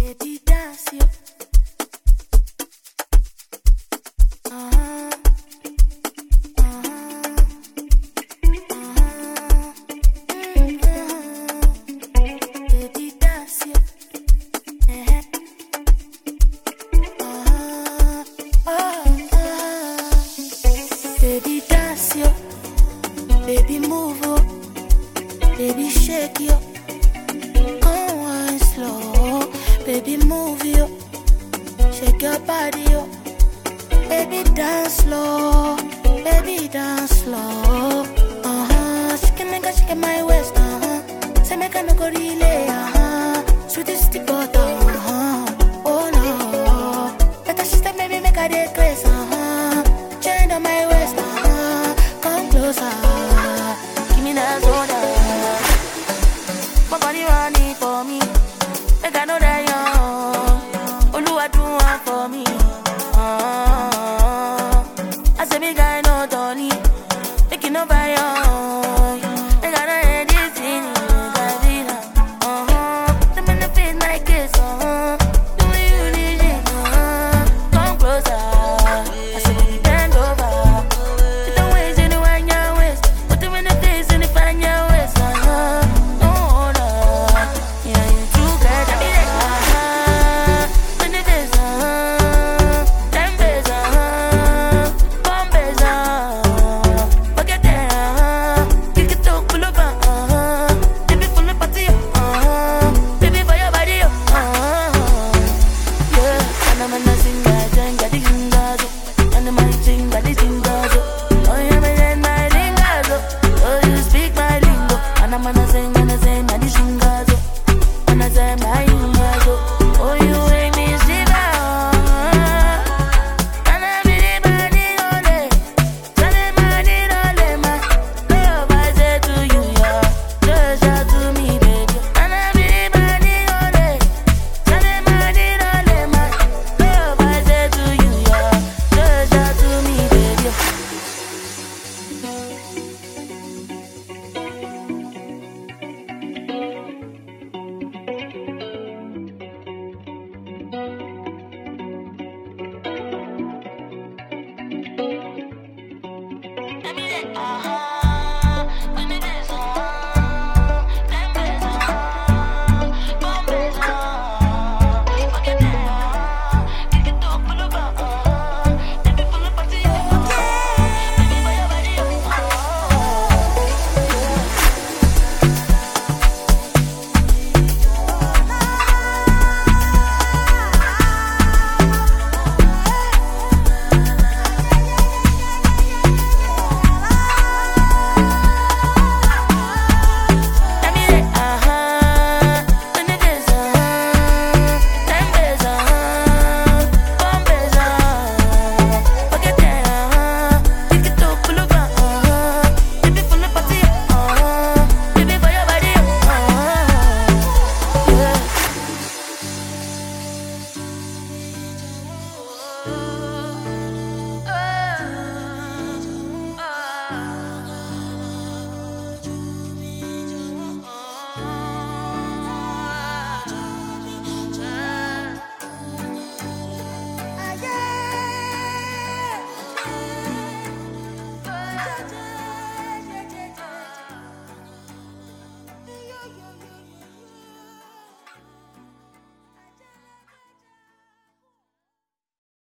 Baby, dance you. Baby, dance you. Baby, dance you. Baby, move you. Baby, shake you. Come on slow. Baby, move you. Shake your body, yo. Baby, dance slow. Baby, dance slow. She can my waist, Say make a no go relay, Sweetest the butter, Oh no. Better she step, maybe make a day grace, Chain on my waist, Come closer. Give me that soda. My body running for me. Make I know that young. Oluwa do one for me. I say me guy no Tony. Make it no buy young. Make I know hear this thing. Them in the face like this. Do you need it? Come closer. I say baby bend over. Put the waist in the wine your waist. Put them in the face in the fan your waist. No no. Yeah you too good. I be like in the face. Them face. Bomb face. Forget that. Kick it up full of baby full of party. Baby for your body. Yeah. And I'm gonna sing that thing, got the gingazo. And I'm gonna sing that the gingazo. Oh yeah, me then my lingazo. Oh you speak my lingo. And I'm gonna sing that the gingazo. And I say my lingazo.